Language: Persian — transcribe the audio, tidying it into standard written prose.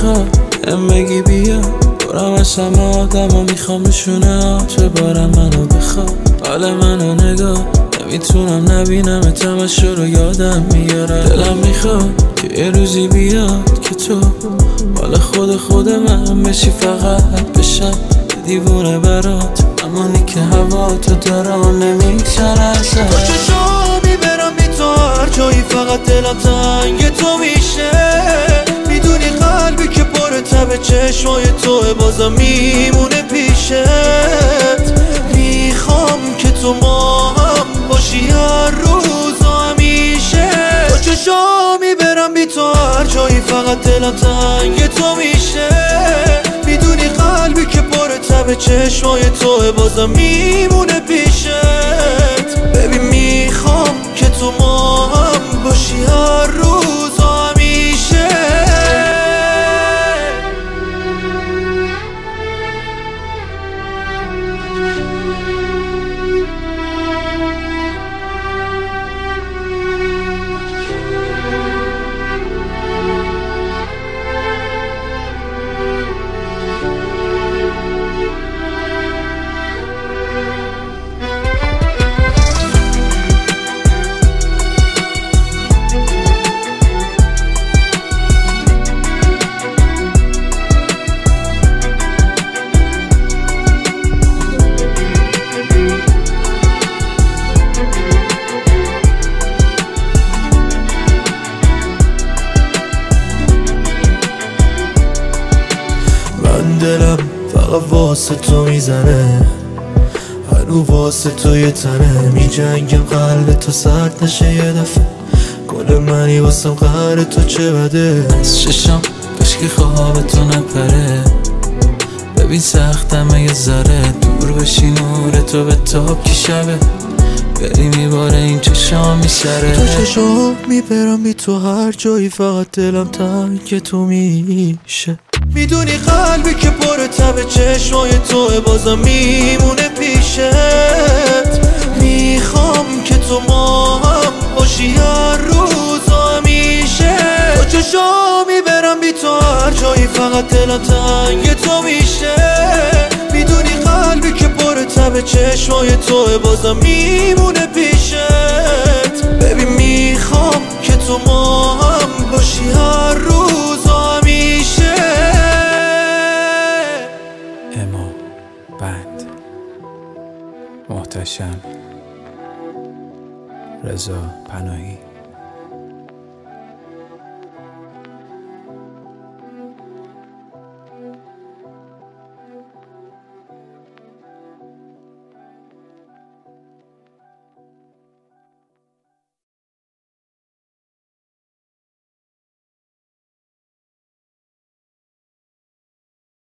میخواد بگی بیا دورم از همه آدم ها میخوام بشونه تو بارم منو بخواد حال منو نگاه نمیتونم نبینم تماشا رو یادم میاره دلم میخواد که یه روزی بیاد که تو حال خود من بشی فقط بشم دیوونه برات امانی که هوا تو دارم نمیگذره ازت با چشامی برم بی تو هر جایی فقط دلم تنگ تو میشه میدونی قلبی که پر تب چشمای توه بازم میمونه پیشت میخوام که تو ما هم باشی هر روز و همیشه با چشامی برم بی تو هر جایی فقط دلم تنگ تو میشه میدونی قلبی که پر تب چشمای توه بازم میمونه پیشت ببین میخوام که تو ما هم باشی هر روز و همیشه دلم فقط واسه تو میزنه هنو واسه تو یه تنه میجنگم قلب تو سرد نشه یه دفعه گل منی واسم قهر تو چه بده از چشم کشکی خواب تو نپره ببین سختمه یه ذره دور بشی نور تو به تاب که شبه بری میباره این چشام میسره تو چشام میبرم بی تو هر جایی فقط دلم تنگ تو میشه میدونی قلبی که پر تب چشمای توه بازم میمونه پیشت میخوام که تو ما هم باشی هر روز و همیشه با چشامی برم بی تو هر جایی فقط دلم تنگ تو میشه میدونی قلبی که پر تب چشمای توه بازم میمونه پیشت ببین میخوام که تو ما هم باشی هر روز و همیشه اما بند محتشم رضا پناهی